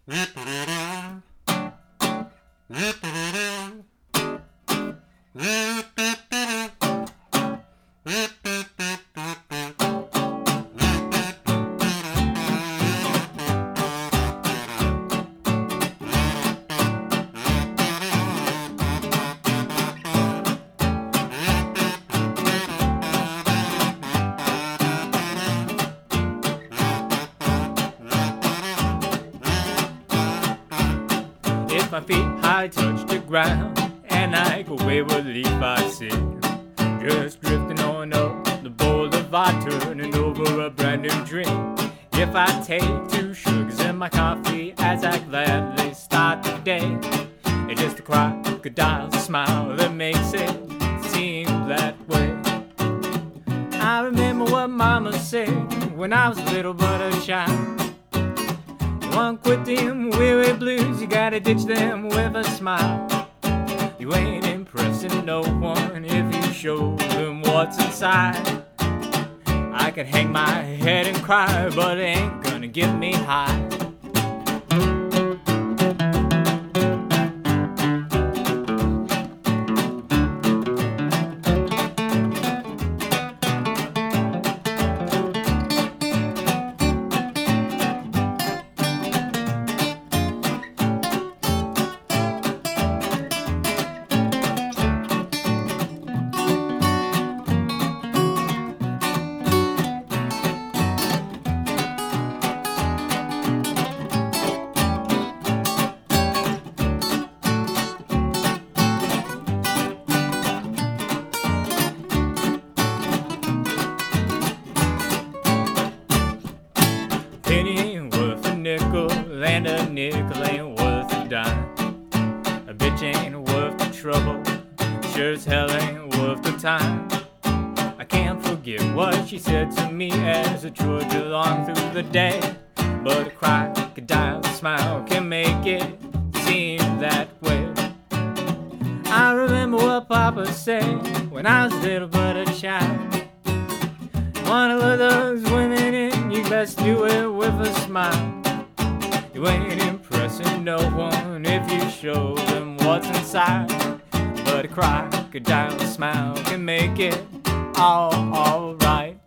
If my feet high touch the ground and I go wayward leaf I see, just drifting on up the boulevard, turning over a brand new dream. If I take 2 sugars in my coffee as I gladly start the day, it's just a crocodile smile that makes it seem that way. I remember what mama said when I was a little but a child. You won't quit them weary blues, you gotta ditch them with a smile. You ain't impressing no one if you show them what's inside. I could hang my head and cry, but it ain't gonna get me high. Penny ain't worth a nickel, and a nickel ain't worth a dime. A bitch ain't worth the trouble, sure as hell ain't worth the time. I can't forget what she said to me as I trudged along through the day, but a crocodile smile can make it seem that way. I remember what Papa said when I was little but a child. Wanna lure those women in, you best do it with a smile. You ain't impressing no one if you show them what's inside, but a crocodile smile can make it all right.